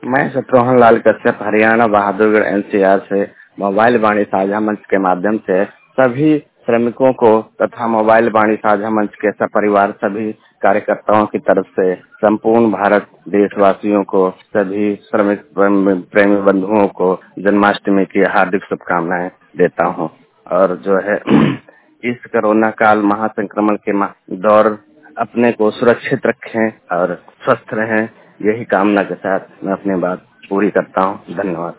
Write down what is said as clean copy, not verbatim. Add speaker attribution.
Speaker 1: मैं शत्रुघ्न लाल कश्यप हरियाणा बहादुरगढ़ एनसीआर से मोबाइल वाणी साझा मंच के माध्यम से सभी श्रमिकों को तथा मोबाइल वाणी साझा मंच के सपरिवार सभी कार्यकर्ताओं की तरफ से संपूर्ण भारत देशवासियों को सभी श्रमिक प्रेमी बंधुओं को जन्माष्टमी की हार्दिक शुभकामनाएं देता हूं। और जो है इस कोरोना काल महासंक्रमण के दौर अपने को सुरक्षित रखें और स्वस्थ रहें, यही कामना के साथ मैं अपनी बात पूरी करता हूँ। धन्यवाद।